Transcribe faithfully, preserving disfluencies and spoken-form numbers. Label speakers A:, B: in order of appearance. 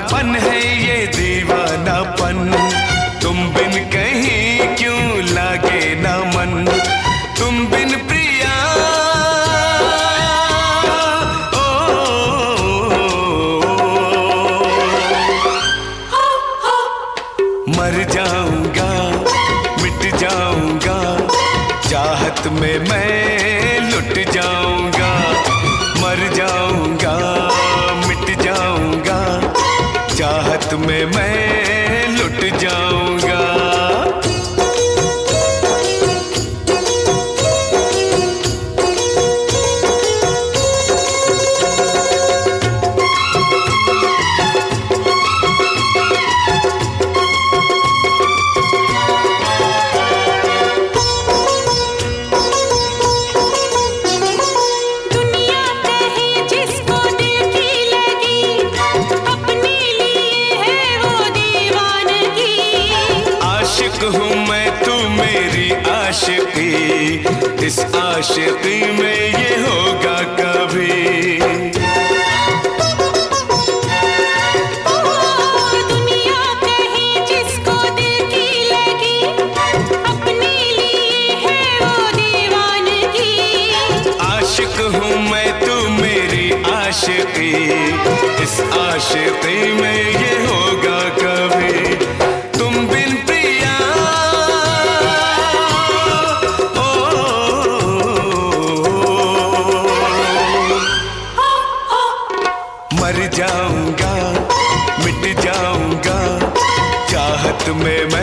A: दीवानापन है ये दीवानापन, तुम बिन कहीं क्यों लागे ना मन, तुम बिन प्रिया ओ, मर जाऊंगा मिट जाऊंगा, चाहत में मैं लुट जाऊंगा, मर जाऊंगा मिट जाऊंगा, चाहत में मैं लुट जाऊंगा। हूँ मैं तू मेरी आशिकी, इस आशिकी में ये होगा कभी।
B: ओ, दुनिया कहे जिसको दिल की लगी, अपने लिए है वो दीवानगी।
A: आशिक हूँ मैं तू मेरी आशिकी, इस आशिकी में ये होगा कभी। तुम बिन मर जाऊंगा मिट जाऊंगा, चाहत में